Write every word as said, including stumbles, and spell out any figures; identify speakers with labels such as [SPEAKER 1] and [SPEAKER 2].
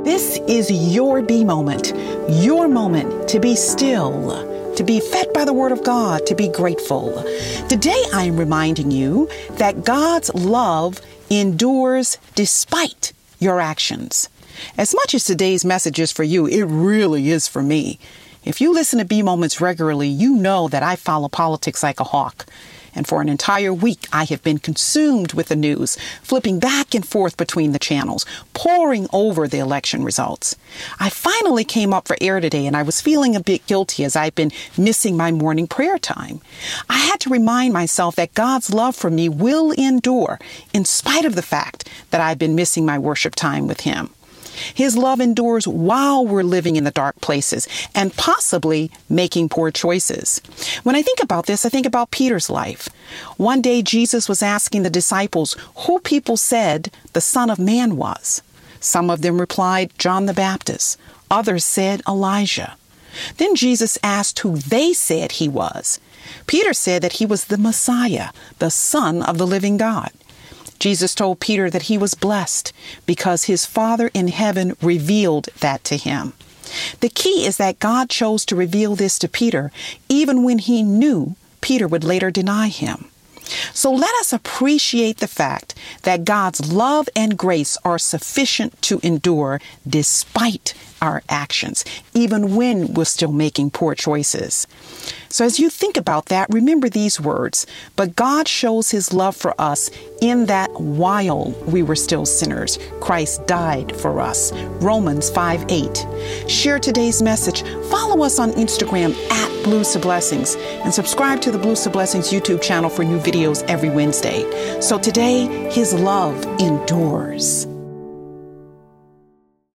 [SPEAKER 1] This is your be moment, your moment to be still, to be fed by the Word of God, to be grateful. Today I am reminding you that God's love endures despite your actions. As much as today's message is for you, it really is for me. If you listen to Be Moments regularly, you know that I follow politics like a hawk. And for an entire week, I have been consumed with the news, flipping back and forth between the channels, poring over the election results. I finally came up for air today, and I was feeling a bit guilty as I've been missing my morning prayer time. I had to remind myself that God's love for me will endure, in spite of the fact that I've been missing my worship time with Him. His love endures while we're living in the dark places and possibly making poor choices. When I think about this, I think about Peter's life. One day, Jesus was asking the disciples who people said the Son of Man was. Some of them replied, John the Baptist. Others said Elijah. Then Jesus asked who they said he was. Peter said that he was the Messiah, the Son of the living God. Jesus told Peter that he was blessed because his Father in heaven revealed that to him. The key is that God chose to reveal this to Peter, even when he knew Peter would later deny him. So let us appreciate the fact that God's love and grace are sufficient to endure despite our actions, even when we're still making poor choices. So as you think about that, remember these words. But God shows his love for us in that while we were still sinners, Christ died for us. Romans five eight. Share today's message. Follow us on Instagram at Blues to Blessings and subscribe to the Blues to Blessings YouTube channel for new videos every Wednesday. So today, his love endures.